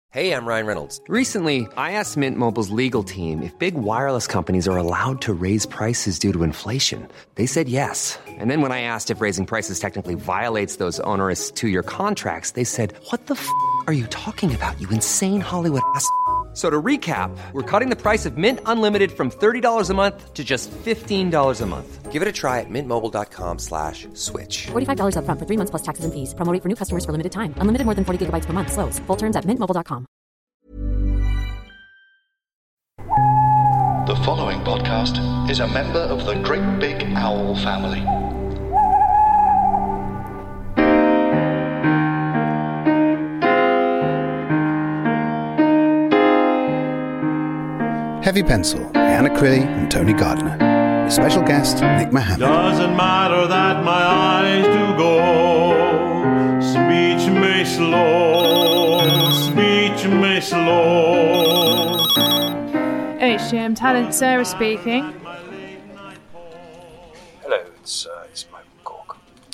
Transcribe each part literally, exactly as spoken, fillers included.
Hey, I'm Ryan Reynolds. Recently, I asked Mint Mobile's legal team if big wireless companies are allowed to raise prices due to inflation. They said yes. And then when I asked if raising prices technically violates those onerous two-year contracts, they said, what the f*** are you talking about, you insane Hollywood ass f- So to recap, we're cutting the price of Mint Unlimited from thirty dollars a month to just fifteen dollars a month. Give it a try at mintmobile.com slash switch. forty-five dollars up front for three months plus taxes and fees. Promo rate for new customers for limited time. Unlimited more than forty gigabytes per month. Slows full terms at mint mobile dot com. The following podcast is a member of the Great Big Owl family. Heavy Pencil, Anna Crilly and Tony Gardner. Your special guest, Nick Mohammed. Doesn't matter that my eyes do go. Speech may slow, speech may slow. H M Talent, Sarah speaking. Hello, it's, uh, it's Michael Cork.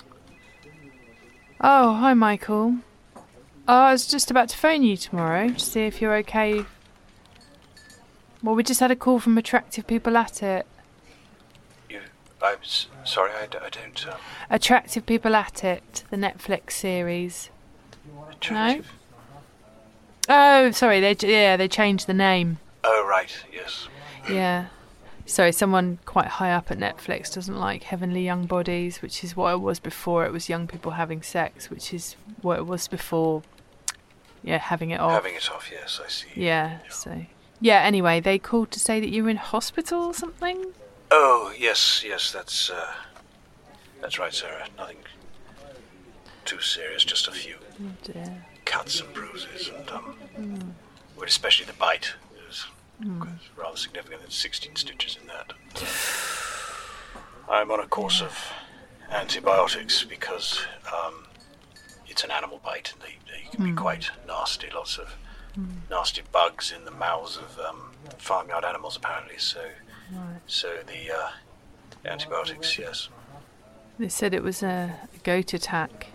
Oh, hi Michael. Oh, I was just about to phone you tomorrow to see if you're okay. Well, we just had a call from Attractive People At It. You, I'm s- sorry, I, d- I don't... Um, Attractive People At It, the Netflix series. attractive. No? Oh, sorry, they yeah, they changed the name. Oh, right, yes. Yeah. Sorry, someone quite high up at Netflix doesn't like Heavenly Young Bodies, which is what it was before. It was young people having sex, which is what it was before, yeah, having it off. Having it off, yes, I see. Yeah, so... Yeah, anyway, they called to say that you were in hospital or something? Oh, yes, yes, that's, uh... That's right, Sarah. Nothing too serious, just a few Oh dear. cuts and bruises, and, um... Mm. Well, especially the bite. It was, mm. was rather significant. There's sixteen stitches in that. I'm on a course yeah. of antibiotics because, um... it's an animal bite, and they, they can mm. be quite nasty. Lots of mm. nasty bugs in the mouths of um, farmyard animals, apparently. So, right. so the uh, antibiotics, yes. They said it was a, a goat attack.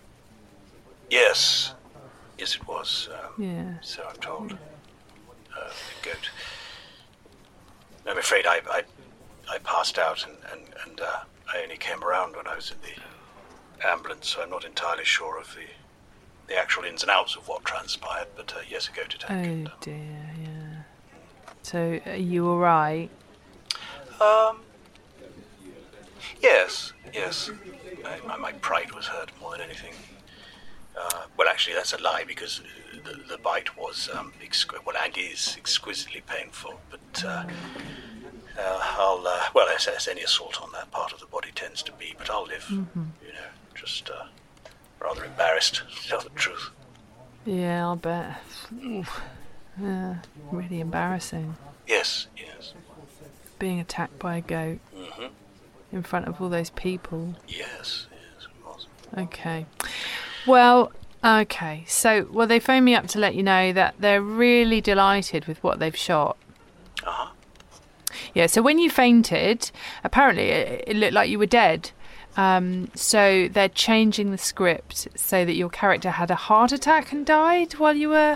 Yes, yes, it was. Um, yeah. So I'm told. Uh, the goat. I'm afraid I I, I passed out, and and, and uh, I only came around when I was in the ambulance, so I'm not entirely sure of the the actual ins and outs of what transpired, but uh, yes, a goat attack. Oh and, um, dear, yeah. So are you all right? Um. Yes, yes. I, my, my pride was hurt more than anything. Uh, well, actually, that's a lie because the, the bite was um, exqu- well, and is exquisitely painful. But uh, uh, I'll uh, well, as, as any assault on that part of the body tends to be. But I'll live. Mm-hmm. You know, just. Uh, Rather embarrassed, to tell the truth. Yeah, I'll bet. Ooh. Yeah, really embarrassing. Yes, yes. Being attacked by a goat mm-hmm. in front of all those people. Yes, yes, it was. Okay. Well, okay. So, well, they phoned me up to let you know that they're really delighted with what they've shot. Uh-huh. Yeah, so when you fainted, apparently it, it looked like you were dead. Um, so they're changing the script so that your character had a heart attack and died while you were,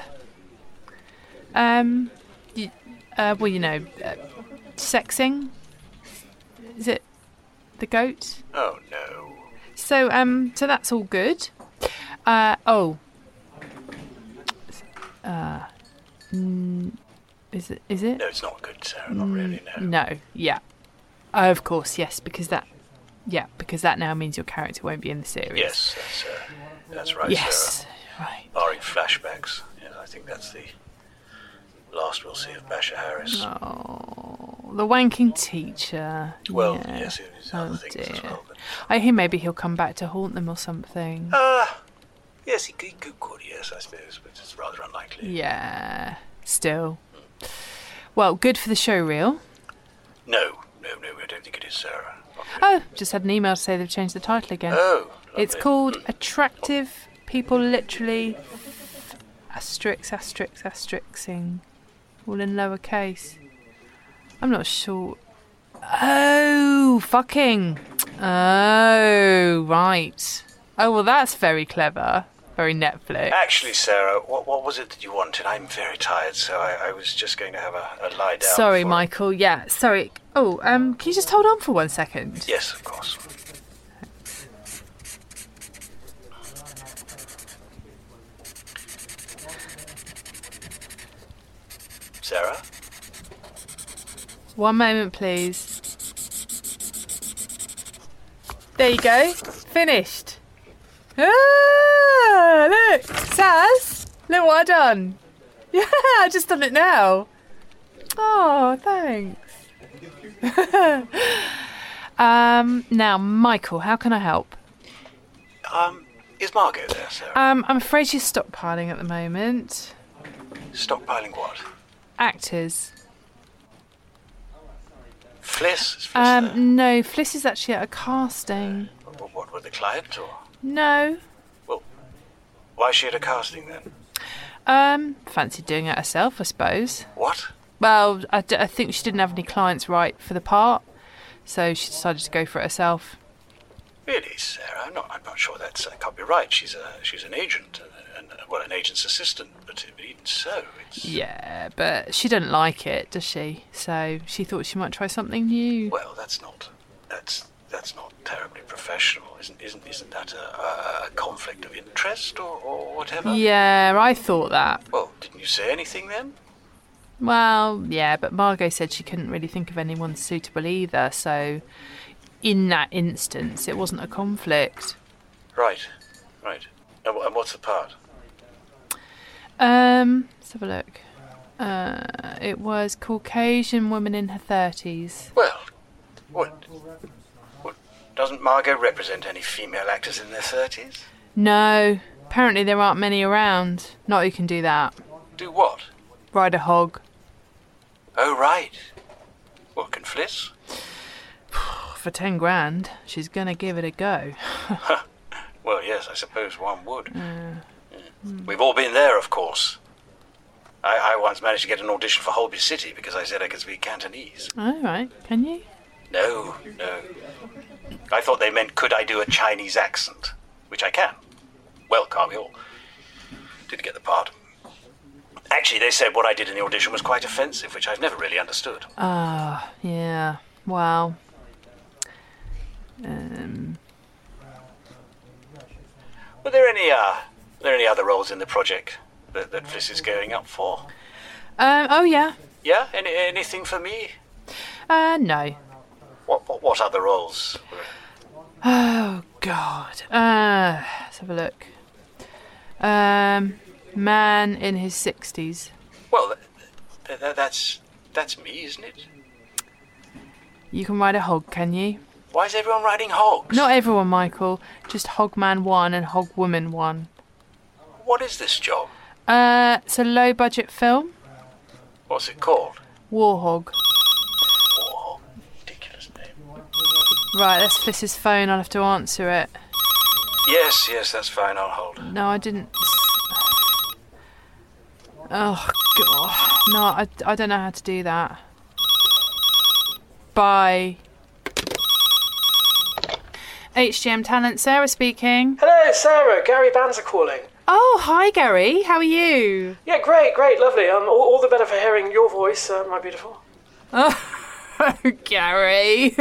um, you, uh, well, you know, uh, sexing. Is it the goat? Oh no. So, um, so that's all good. Uh, oh. Uh, mm, is it? Is it? No, it's not good, Sarah. Not really. No. No. Yeah. Oh, of course, yes, because that. Yeah, because that now means your character won't be in the series. Yes, that's, uh, that's right, yes, Sarah. Right. Barring flashbacks. Yeah, I think that's the last we'll see of Basher Harris. Oh, the wanking teacher. Well, yeah. yes, there's other oh, things dear. as well. But, I hear maybe he'll come back to haunt them or something. Uh, yes, he could, could, yes, I suppose, but it's rather unlikely. Yeah, still. Mm. Well, good for the show reel. No, no, no, I don't think it is, Sarah. Oh, just had an email to say they've changed the title again. Oh, lovely. It's called Attractive People Literally Asterix, Asterix, Asterixing. All in lowercase. I'm not sure. Oh, fucking. Oh, right. Oh, well, that's very clever. Very Netflix. Actually, Sarah, what what was it that you wanted? I'm very tired, so I, I was just going to have a, a lie down. Sorry, before- Michael. Yeah, sorry. Oh, um, can you just hold on for one second? Yes, of course. Sarah? One moment, please. There you go. Finished. Ah, look, Saz. Look what I've done. Yeah, I just done it now. Oh, thanks. um, now, Michael, how can I help? Um, is Margot there, Sarah? Um, I'm afraid she's stockpiling at the moment. Stockpiling what? Actors. Fliss? Is Fliss Um, there? no, Fliss is actually at a casting. What, what, with the client, or? No. Well, why is she at a casting, then? Um, fancied doing it herself, I suppose. What? Well, I, d- I think she didn't have any clients right for the part, so she decided to go for it herself. Really, Sarah? I'm not, I'm not sure that's, that can't be right. She's a, she's an agent, and, and well, an agent's assistant, but, but even so, it's... Yeah, but she doesn't like it, does she? So she thought she might try something new. Well, that's not, that's, that's not terribly professional. Isn't, isn't, isn't that a, a, a conflict of interest, or, or whatever? Yeah, I thought that. Well, didn't you say anything, then? Well, yeah, but Margot said she couldn't really think of anyone suitable either, so in that instance, it wasn't a conflict. Right, right. And, wh- and what's the part? Um, let's have a look. Uh, it was Caucasian woman in her thirties. Well, what, what? Doesn't Margot represent any female actors in their thirties? No, apparently there aren't many around. Not who can do that. Do what? Ride a hog. Oh, right. What, can Fliss? For ten grand, she's gonna give it a go. Well, yes, I suppose one would. Yeah. We've all been there, of course. I, I once managed to get an audition for Holby City because I said I could speak Cantonese. All right, can you? No, no. I thought they meant could I do a Chinese accent, which I can. Well, can't we all? Didn't get the part. Actually, they said what I did in the audition was quite offensive, which I've never really understood. Ah, uh, yeah. Wow. Um. Were there any, uh, were there any other roles in the project that, that Fliss is going up for? Um. Oh yeah. Yeah? Any, anything for me? Uh. No. What, what, what other roles? Oh God. Uh. Let's have a look. Um. Man in his sixties. Well, th- th- that's that's me, isn't it? You can ride a hog, can you? Why is everyone riding hogs? Not everyone, Michael. Just Hogman one and Hogwoman one. What is this job? Uh, it's a low-budget film. What's it called? Warhog. Oh, ridiculous name. Right, that's Fliss's phone. I'll have to answer it. Yes, yes, that's fine. I'll hold. No, I didn't. Oh, God. No, I, I don't know how to do that. Bye. H G M Talent, Sarah speaking. Hello, Sarah. Gary Banzer calling. Oh, hi, Gary. How are you? Yeah, great, great, lovely. Um, all, all the better for hearing your voice, uh, my beautiful. Oh, Gary.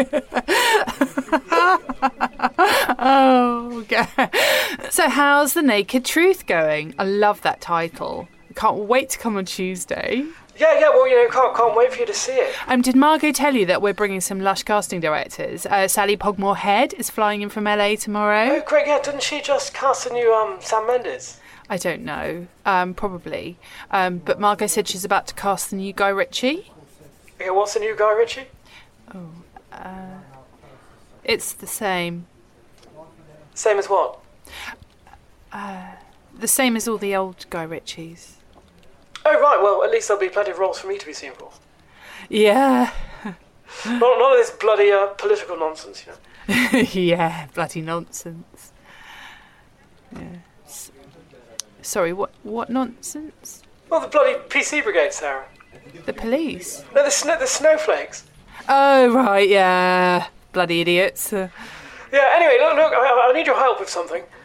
Oh, Gary. So how's The Naked Truth going? I love that title. I can't wait to come on Tuesday. Yeah, yeah, well, you know, can't, can't wait for you to see it. Um, did Margot tell you that we're bringing some lush casting directors? Uh, Sally Pogmore-Head is flying in from L A tomorrow. Oh, great, yeah, didn't she just cast a new um, Sam Mendes? I don't know. Um, probably. Um, but Margot said she's about to cast the new Guy Ritchie. Yeah, what's the new Guy Ritchie? Oh, uh, it's the same. Same as what? Uh, the same as all the old Guy Ritchies. Oh, right, well, at least there'll be plenty of roles for me to be seen for. Yeah. Not, none of this bloody uh, political nonsense, you know. Yeah, bloody nonsense. Yeah. S- Sorry, what what nonsense? Well, the bloody P C brigade, Sarah. The police? No, the, sn- the snowflakes. Oh, right, yeah. Bloody idiots. Uh, Yeah, anyway, look, look, I, I need your help with something.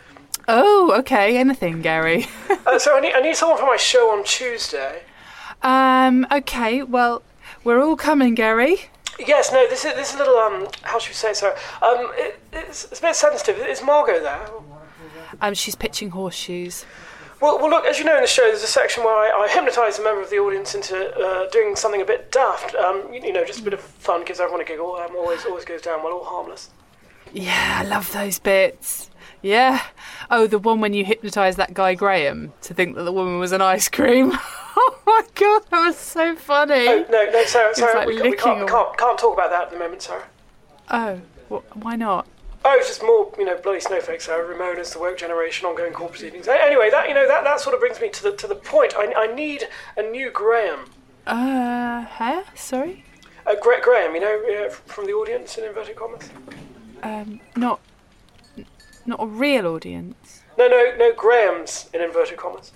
Oh, okay. Anything, Gary. uh, so I need, I need someone for my show on Tuesday. um. Okay. Well, we're all coming, Gary. Yes. No. This is this is a little um. How should we say it, Sarah? Um. It, it's, it's a bit sensitive. Is Margot there? Um. She's pitching horseshoes. Well, well, look, as you know in the show, there's a section where I, I hypnotise a member of the audience into uh, doing something a bit daft. Um, you, you know, just a bit of fun, gives everyone a giggle. Um, always, always goes down well, all harmless. Yeah, I love those bits. Yeah. Oh, the one when you hypnotised that guy Graham to think that the woman was an ice cream. Oh my God, that was so funny. Oh, no, no, Sarah, Sarah, like we, we, can't, we licking can't, can't talk about that at the moment, Sarah. Oh, wh- why not? Oh, it's just more, you know, bloody snowflakes, Sarah. Ramona's, the woke generation, ongoing court proceedings. Anyway, that, you know, that, that sort of brings me to the to the point. I, I need a new Graham. Uh, huh? Sorry? Uh, Gra- Graham, you know, uh, from the audience, in inverted commas. Um, not, not a real audience. No, no, no, Grahams, in inverted commas.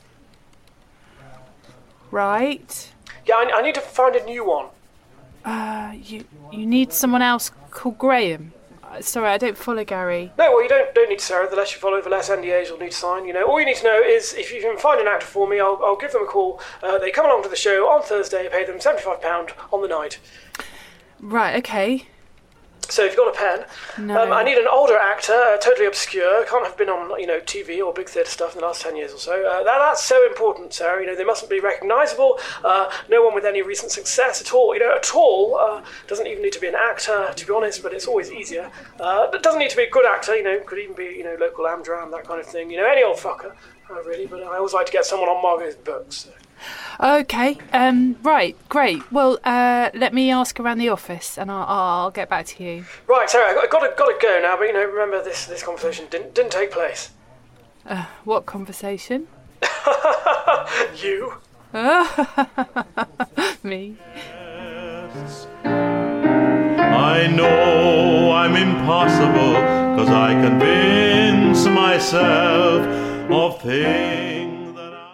Right. Yeah, I, I need to find a new one. Uh, you, you need someone else called Graham. Sorry, I don't follow, Gary. No, well, you don't don't need to, Sarah. The less you follow, the less N D As you'll need to sign. You know, all you need to know is if you can find an actor for me, I'll I'll give them a call. Uh, they come along to the show on Thursday. Pay them seventy-five pounds on the night. Right. Okay. So if you've got a pen, No. um, I need an older actor, uh, totally obscure, can't have been on, you know, T V or big theatre stuff in the last ten years or so. Uh, that, that's so important, Sarah. You know, they mustn't be recognisable. Uh, no one with any recent success at all. You know, at all. Uh, doesn't even need to be an actor, to be honest, but it's always easier. Uh, it doesn't need to be a good actor. You know, could even be, you know, local Amdram, that kind of thing. You know, any old fucker, uh, really. But I always like to get someone on Margot's books. So. Okay. Um. Right. Great. Well, uh, let me ask around the office, and I'll, I'll get back to you. Right, Sarah. I've got to got to go now. But you know, remember this this conversation didn't didn't take place. Uh, what conversation? You. Me. I know I'm impossible, 'cause I convince myself of things that I'm...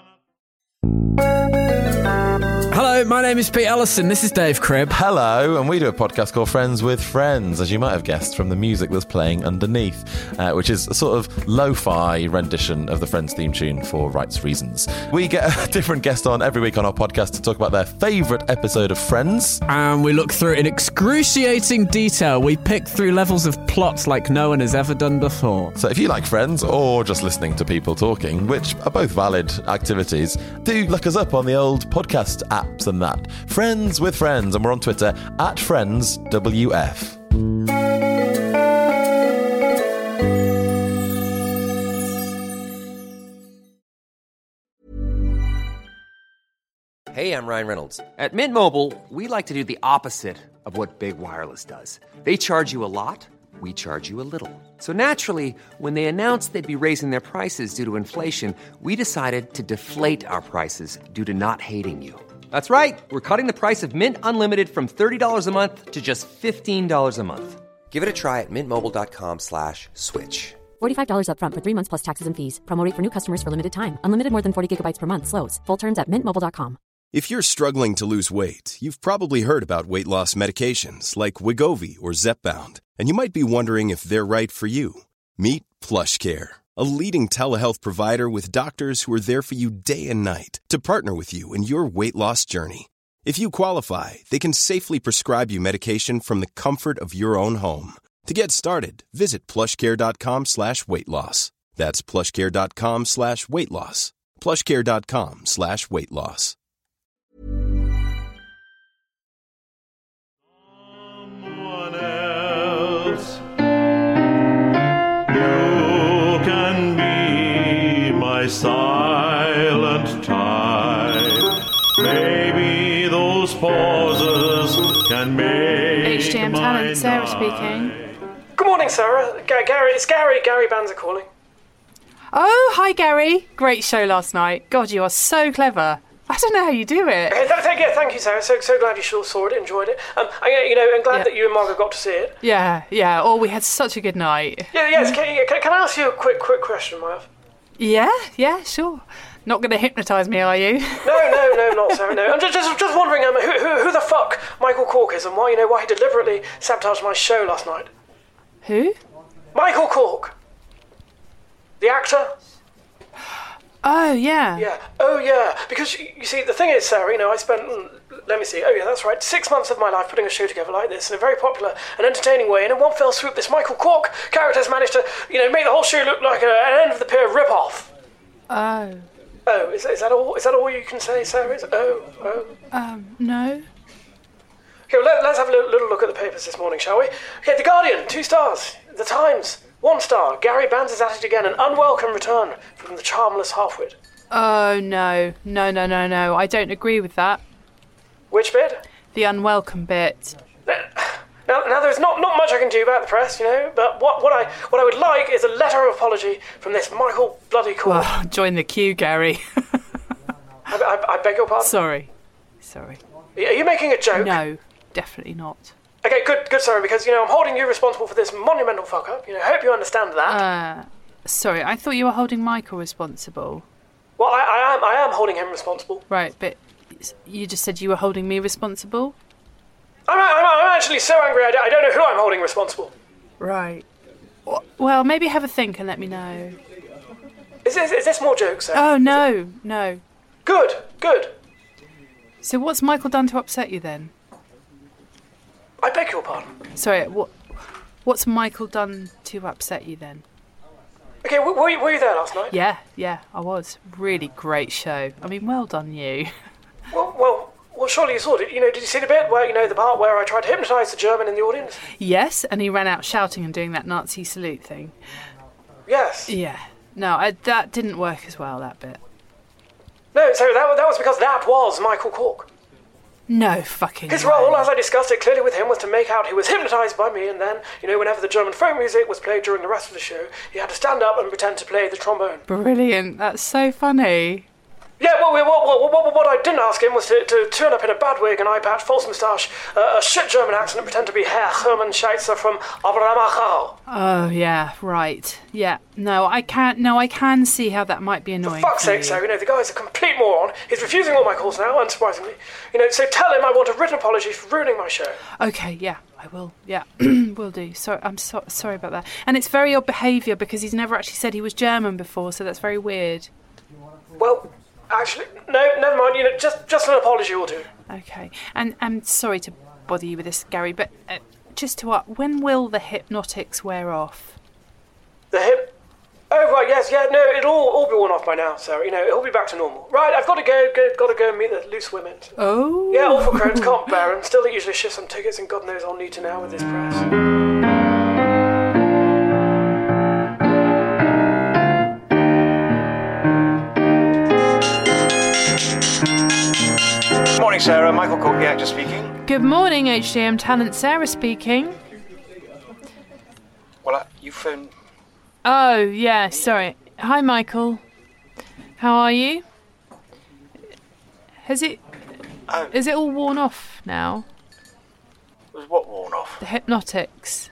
Hello, my name is Pete Ellison. This is Dave Cribb. Hello, and we do a podcast called Friends with Friends, as you might have guessed from the music that's playing underneath, uh, which is a sort of lo-fi rendition of the Friends theme tune for rights reasons. We get a different guest on every week on our podcast to talk about their favourite episode of Friends. And we look through in excruciating detail. We pick through levels of plots like no one has ever done before. So if you like Friends, or just listening to people talking, which are both valid activities, do look us up on the old podcast apps and that. Friends with Friends, and we're on Twitter at Friends W F. Hey, I'm Ryan Reynolds. At Mint Mobile, we like to do the opposite of what Big Wireless does. They charge you a lot, we charge you a little. So naturally, when they announced they'd be raising their prices due to inflation, we decided to deflate our prices due to not hating you. That's right. We're cutting the price of Mint Unlimited from thirty dollars a month to just fifteen dollars a month. Give it a try at mintmobile.com slash switch. forty-five dollars up front for three months plus taxes and fees. Promo rate for new customers for limited time. Unlimited more than forty gigabytes per month. Slows full terms at mint mobile dot com. If you're struggling to lose weight, you've probably heard about weight loss medications like Wegovy or Zepbound, and you might be wondering if they're right for you. Meet PlushCare, a leading telehealth provider with doctors who are there for you day and night to partner with you in your weight loss journey. If you qualify, they can safely prescribe you medication from the comfort of your own home. To get started, visit plushcare.com slash weight loss. That's plushcare.com slash weight loss. plushcare.com slash weight loss. Someone else. You can be my silent tide. Maybe those pauses can make H T M my Talent, Sarah night. speaking. Good morning, Sarah. Ga- Gary, it's Gary. Gary Banzer calling. Oh, hi, Gary. Great show last night. God, you are so clever. I don't know how you do it. Okay, th- th- yeah, thank you, Sarah. So so glad you sure saw it, enjoyed it. Um, I, you know, I'm glad Yeah. that you and Margaret got to see it. Yeah, yeah. Oh, we had such a good night. Yeah, yes. Can, can, can I ask you a quick quick question, my love? Yeah, yeah, sure. Not going to hypnotise me, are you? No, no, no, not Sarah. No, I'm just just, just wondering, um, who, who who the fuck Michael Cork is, and why you know why he deliberately sabotaged my show last night. Who? Michael Cork. The actor? Oh, yeah. Yeah. Oh, yeah. Because, you see, the thing is, Sarah, you know, I spent, mm, let me see, oh, yeah, that's right, six months of my life putting a show together like this in a very popular and entertaining way, and in one fell swoop, this Michael Cork character has managed to, you know, make the whole show look like a, an end-of-the-pier rip-off. Oh. Oh, is, is that all? Is that all you can say, Sarah? Is, oh, oh. Um, no. Okay, well, let, let's have a little, little look at the papers this morning, shall we? Okay, The Guardian, two stars. The Times, one star. Gary Bands is at it again, an unwelcome return from the charmless halfwit. Oh, no. No, no, no, no. I don't agree with that. Which bit? The unwelcome bit. Now, now there's not, not much I can do about the press, you know, but what, what I what I would like is a letter of apology from this Michael bloody Cork. Well, join the queue, Gary. I, I, I beg your pardon? Sorry. Sorry. Are you making a joke? No, definitely not. Okay, good, good, sorry, because, you know, I'm holding you responsible for this monumental fuck-up. You know, hope you understand that. Uh, sorry, I thought you were holding Michael responsible. Well, I, I am I am holding him responsible. Right, but you just said you were holding me responsible? I'm, I'm, I'm actually so angry I don't, I don't know who I'm holding responsible. Right. Well, maybe have a think and let me know. Is this, is this more jokes, sir? Oh, no, no. Good, good. So what's Michael done to upset you then? I beg your pardon. Sorry, what? What's Michael done to upset you then? Okay, were, were, you, were you there last night? Yeah, yeah, I was. Really great show. I mean, well done you. Well, well, well, surely you saw it. You know, did you see the bit where, you know, the part where I tried to hypnotise the German in the audience? Yes, and he ran out shouting and doing that Nazi salute thing. Yes. Yeah. No, I, that didn't work as well, that bit. No, so that, that was because that was Michael Cork. No fucking His way. role, as I discussed it clearly with him, was to make out he was hypnotised by me, and then, you know, whenever the German folk music was played during the rest of the show, he had to stand up and pretend to play the trombone. Brilliant. That's so funny. Yeah, well, what, what, what, what I didn't ask him was to, to turn up in a bad wig, an eye patch, false moustache, uh, a shit German accent, and pretend to be Herr Hermann Scheitzer from Abraham. Oh, yeah, right. Yeah, no, I can't, no, I can see how that might be annoying. For fuck's sake, so, you know, the guy's a complete moron. He's refusing all my calls now, unsurprisingly. You know, so tell him I want a written apology for ruining my show. Okay, yeah, I will, yeah, will do. Sorry, I'm so, sorry about that. And it's very odd behaviour because he's never actually said he was German before, so that's very weird. Well... Actually, no, never mind. You know, just just an apology will do. Okay, and I'm sorry to bother you with this, Gary, but uh, just to up, when will the hypnotics wear off? The hip? Oh right, yes, yeah, no, it'll all, all be worn off by now, Sarah. You know, it'll be back to normal. Right, I've got to go, go got to go and meet the loose women. Oh. Yeah, awful crowds, can't bear them. Still, they usually shift some tickets, and God knows I'll need to now with this press. Morning, Sarah. Michael Cork, the actor, speaking. Good morning, H D M Talent. Sarah speaking. Well, uh, you phoned... Oh, yeah, sorry. Hi, Michael. How are you? Has it... Oh. Is it all worn off now? Was what worn off? The hypnotics.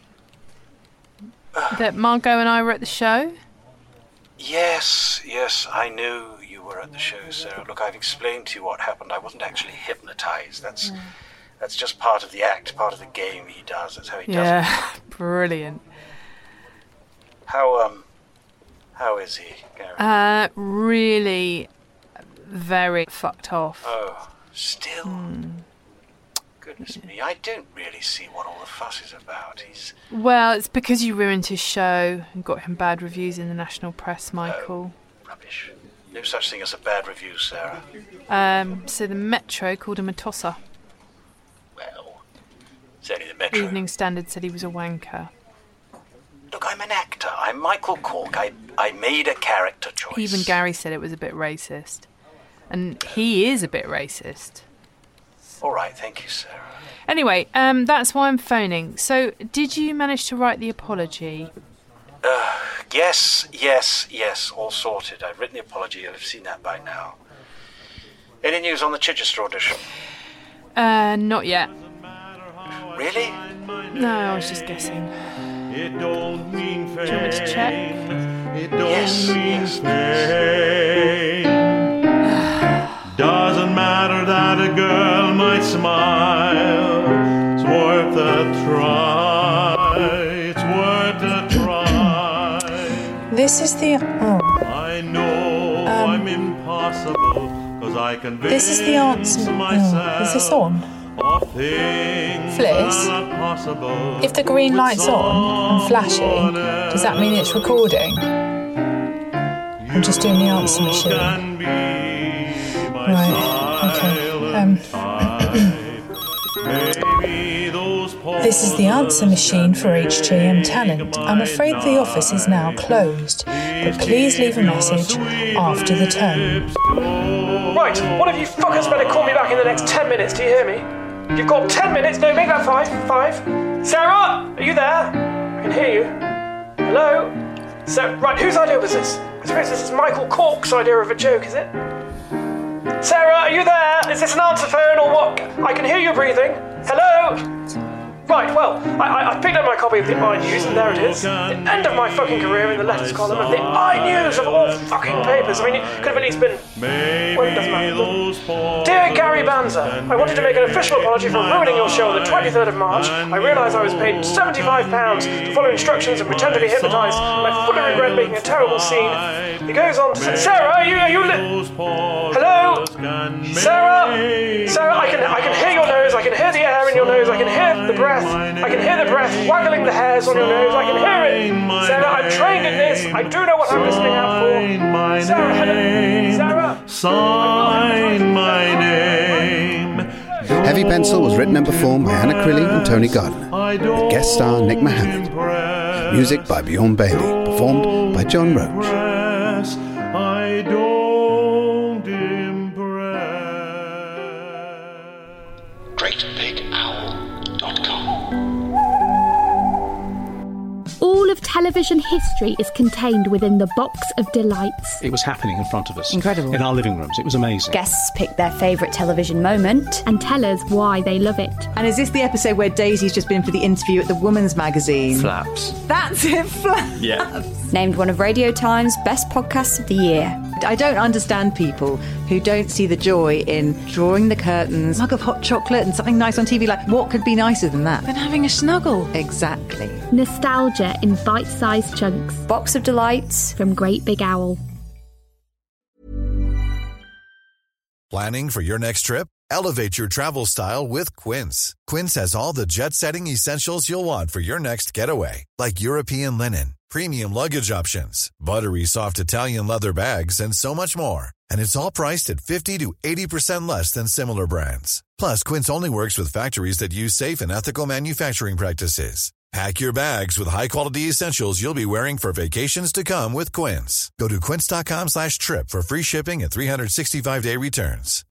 That Margot and I were at the show? Yes, yes, I knew you were at the show, Sarah. Look, I've explained to you what happened. I wasn't actually hypnotised. That's... Mm. That's just part of the act, part of the game he does. That's how he does yeah, it. Yeah, brilliant. How, um, how is he, Gary? Uh, really very fucked off. Oh, still? Mm. Goodness me, I don't really see what all the fuss is about. He's... Well, it's because you ruined his show and got him bad reviews in the national press, Michael. Oh, rubbish. No such thing as a bad review, Sarah. Um, so the Metro called him a tosser. Well, it's only the Metro. Evening Standard said he was a wanker. Look, I'm an actor. I'm Michael Cork. I I made a character choice. Even Gary said it was a bit racist. And he is a bit racist. All right, thank you, Sarah. Anyway, um, that's why I'm phoning. So, did you manage to write the apology? Uh, yes, yes, yes, all sorted. I've written the apology. You'll have seen that by now. Any news on the Chichester audition? Uh, not yet. Really? No, I was just guessing. It don't mean fame. Do you want me to check? It don't yes, mean yes. fame. Doesn't matter that a girl might smile. It's worth a try. It's worth a try. This This is the... Oh. I know um, I'm impossible, cause I can this is the answer. Oh, is this on? Fliss, if the green light's on and flashing, does that mean it's recording? I'm just doing the answer machine. Right, okay. Um, this is the answer machine for H G M Talent. I'm afraid the office is now closed, but please leave a message after the tone. Right, one of you fuckers better call me back in the next ten minutes, do you hear me? You've got ten minutes, no, make that five, five. Sarah, are you there? I can hear you. Hello? So, right, whose idea was this? I suppose this is Michael Cork's idea of a joke, is it? Sarah, are you there? Is this an answer phone or what? I can hear you breathing. Hello? Right, well, I, I, I picked up my copy of the iNews, and there it is. The end of my fucking career in the letters column of the iNews of all fucking papers. I mean, it could have at least been... Well, it doesn't matter. Dear Gary Banzer, I wanted to make an official apology for ruining your show on the twenty-third of March. I realise I was paid seventy-five pounds to follow instructions and pretend to be hypnotised, and I fully regret making a terrible scene. He goes on to say, Sarah, are you... Are you li- Hello? Sarah? Sarah, I can, I can hear your nose, I can hear the air in your nose, I can hear the breath. I can hear the breath waggling the hairs on your nose. I can hear it. Sarah, I'm trained in this. I do know what I'm listening out for. Sarah, hello. Sarah. Sign my name. Heavy Pencil was written and performed by Anna Crilly and Tony Gardner, with guest star Nick Mohammed. Music by Bjorn Bailey, performed by John Roach. I don't impress. Great Big Owl. All of television history is contained within the Box of Delights. It was happening in front of us. Incredible. In our living rooms. It was amazing. Guests pick their favourite television moment and tell us why they love it. And is this the episode where Daisy's just been for the interview at the Woman's Magazine? Flaps. That's it, Flaps. Yeah. Named one of Radio Time's best podcasts of the year. I don't understand people who don't see the joy in drawing the curtains, a mug of hot chocolate and something nice on T V. Like, what could be nicer than that? Than having a snuggle. Exactly. Nostalgia in bite-sized chunks. Box of Delights from Great Big Owl. Planning for your next trip? Elevate your travel style with Quince. Quince has all the jet-setting essentials you'll want for your next getaway, like European linen, premium luggage options, buttery soft Italian leather bags, and so much more. And it's all priced at fifty to eighty percent less than similar brands. Plus, Quince only works with factories that use safe and ethical manufacturing practices. Pack your bags with high-quality essentials you'll be wearing for vacations to come with Quince. Go to quince.com slash trip for free shipping and three sixty-five day returns.